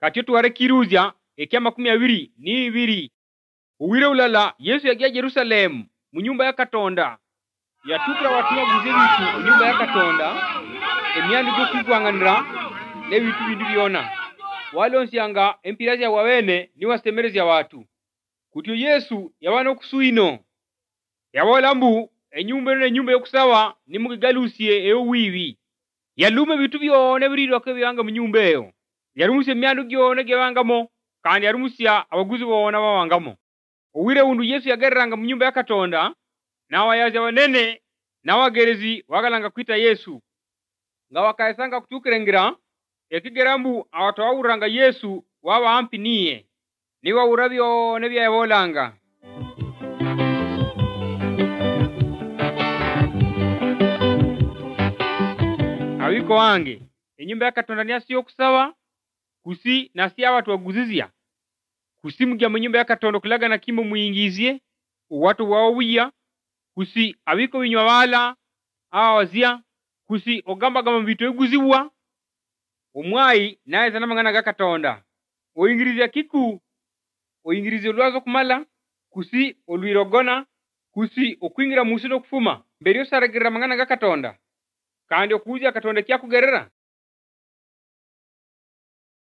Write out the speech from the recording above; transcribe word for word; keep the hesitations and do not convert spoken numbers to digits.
Katyo tware kiruzya ekya makumi abiri ni ibiri. Uwire ulala Yesu yagia Jerusalemu mu nyumba ya Katonda. Yatukira watu baguze bitu mu nyumba ya Katonda. Emyandu gyo kwigwanganira ne bitu bindu byona. Walonsyanga empirazi ya wawene ni wasemerezi ya watu. Kutyo Yesu yabana okusuino. Yabolambu enyumba ne nyumba yokusawa ni mugigalusiye eyo wiwi. Yalume bitu byone birirwa ke byanga mu nyumba eyo. Yarumuse emyandu gyone gyabangamo kandi yarumusya abaguzi bona bawangamo. Uwire undu Yesu yagereranga mu nyumba ya Katonda na wayazi abanene na wagerezi wagalanga kwita Yesu. Nga wakayesanga kutukirengira ekigerambu awatawuranga Yesu waba ampi niye. Niwa urabyo nebya yabolanga. Awiko wange enyumba ya Katonda ni asiyo kusawa kusi na siya watu waguzizia. Kusi mugya mu nyumba ya Katonda kulaga na kimbo muyingizie watu wawiya. Kusi awiko binywa bala awazia. Kusi ogamba gama bitu eguziwa. Omwai naye zana mangana ga Katonda. Oyingirizia kiku oyingirizia olwazo kumala. Kusi olwirogona. Kusi okwingira musino kufuma mberi osaragira mangana ga Katonda. Kandi okuzya Katonda kya kugerera